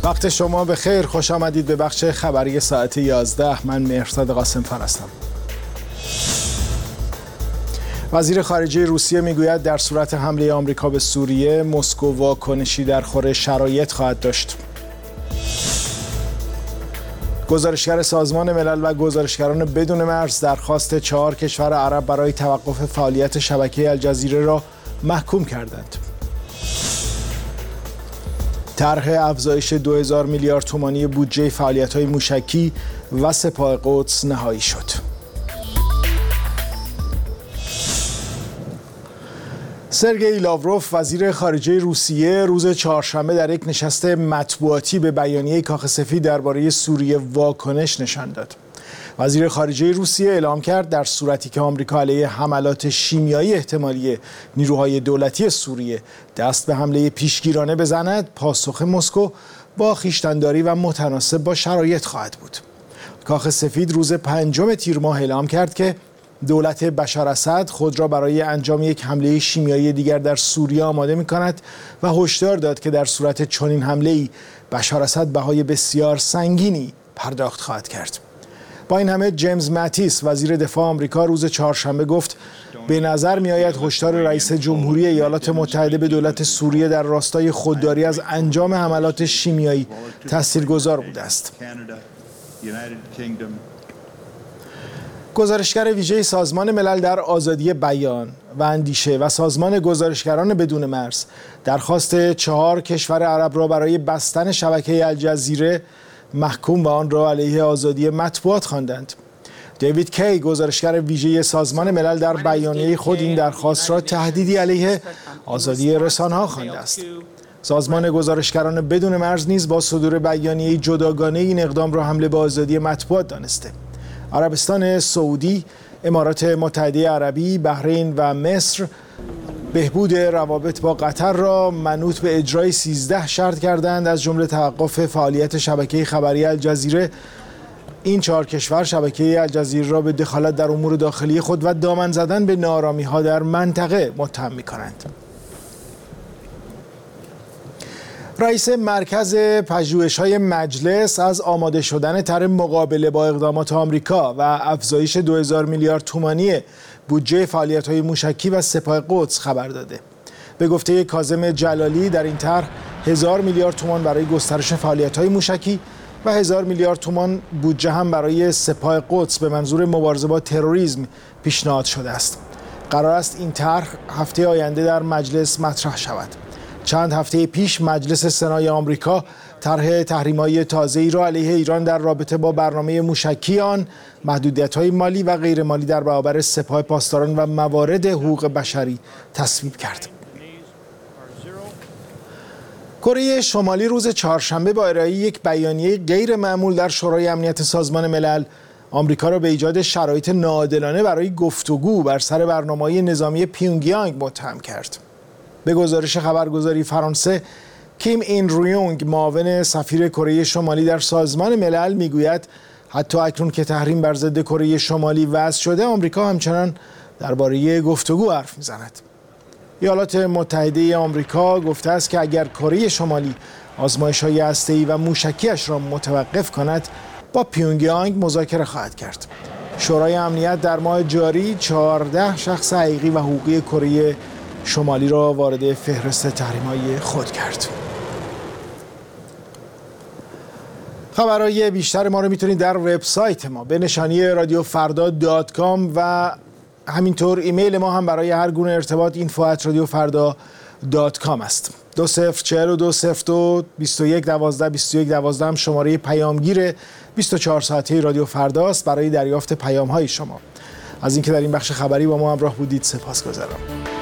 وقت شما به خیر، خوش آمدید به بخش خبری ساعت 11. من مهرزاد قاسم‌فر هستم. وزیر خارجه روسیه میگوید در صورت حمله آمریکا به سوریه، مسکو واکنشی در خور شرایط خواهد داشت. گزارشگر سازمان ملل و گزارشگران بدون مرز درخواست 4 کشور عرب برای توقف فعالیت شبکه الجزیره را محکوم کردند. طرح افزایش 2000 میلیارد تومانی بودجه فعالیت‌های موشکی و سپاه قدس نهایی شد. سرگئی لاوروف وزیر خارجه روسیه روز چهارشنبه در یک نشست مطبوعاتی به بیانیه کاخ سفید درباره سوریه واکنش نشان داد. وزیر خارجه روسیه اعلام کرد در صورتی که آمریکا علیه حملات شیمیایی احتمالی نیروهای دولتی سوریه دست به حمله پیشگیرانه بزند، پاسخ مسکو با خویشتن‌داری و متناسب با شرایط خواهد بود. کاخ سفید روز 5 تیر ماه اعلام کرد که دولت بشار اسد خود را برای انجام یک حمله شیمیایی دیگر در سوریه آماده می‌کند و هشدار داد که در صورت چنین حمله‌ای بشار اسد بهای بسیار سنگینی پرداخت خواهد کرد. با این همه جیمز ماتیس وزیر دفاع آمریکا روز چهارشنبه گفت به نظر می‌آید هشدار رئیس جمهوری ایالات متحده به دولت سوریه در راستای خودداری از انجام حملات شیمیایی تاثیرگذار بوده است. گزارشگر ویژه سازمان ملل در آزادی بیان و اندیشه و سازمان گزارشگران بدون مرز درخواست 4 کشور عرب را برای بستن شبکه الجزیره محکوم و آن را علیه آزادی مطبوعات خواندند. دیوید کی گزارشگر ویژه سازمان ملل در بیانیه خود این درخواست را تهدیدی علیه آزادی رسانه‌ها خوانده است. سازمان گزارشگران بدون مرز نیز با صدور بیانیه جداگانه این اقدام را حمله به آزادی مطبوعات دانسته. عربستان سعودی، امارات متحده عربی، بحرین و مصر بهبود روابط با قطر را منوط به اجرای 13 شرط کردند، از جمله توقف فعالیت شبکه خبری الجزیره. این 4 کشور شبکه الجزیره را به دخالت در امور داخلی خود و دامن زدن به ناآرامی‌ها در منطقه متهم می‌کنند. رئیس مرکز پژوهش‌های مجلس از آماده شدن طرح مقابله با اقدامات آمریکا و افزایش 2000 میلیارد تومانی بودجه فعالیت‌های موشکی و سپاه قدس خبر داده. به گفته کاظم جلالی در این طرح 1000 میلیارد تومان برای گسترش فعالیت‌های موشکی و 1000 میلیارد تومان بودجه هم برای سپاه قدس به منظور مبارزه با تروریسم پیشنهاد شده است. قرار است این طرح هفته آینده در مجلس مطرح شود. چند هفته پیش مجلس سنای آمریکا طرح تحریم‌های تازه‌ای را علیه ایران در رابطه با برنامه موشکی آن، محدودیت‌های مالی و غیرمالی در برابر سپاه پاسداران و موارد حقوق بشری تصویب کرد. کره شمالی روز چهارشنبه با ارائه یک بیانیه غیر معمول در شورای امنیت سازمان ملل آمریکا را به ایجاد شرایط ناعادلانه برای گفتگو بر سر برنامه‌های نظامی پیونگیانگ متهم کرد. به گزارش خبرگزاری فرانسه، کیم این ریونگ معاون سفیر کره شمالی در سازمان ملل میگوید حتی اکنون که تحریم بر ضد کره شمالی وضع شده، آمریکا همچنان درباره گفتگو حرف میزند. ایالات متحده آمریکا گفته است که اگر کره شمالی آزمایش‌های هسته‌ای و موشکیش را متوقف کند، با پیونگیانگ مذاکره خواهد کرد. شورای امنیت در ماه جاری 14 شخص حقیقی و حقوقی کره شمالی را وارد فهرست تحریم‌های خود کرد. خبرهای بیشتر ما رو میتونید در وبسایت ما به نشانی radiofarda.com و همینطور ایمیل ما هم برای هر گونه ارتباط info@radiofarda.com است. 204202 2112 هم شماره پیامگیر 24 ساعته رادیو فردا است برای دریافت پیام‌های شما. از اینکه در این بخش خبری با ما همراه بودید سپاسگزارم.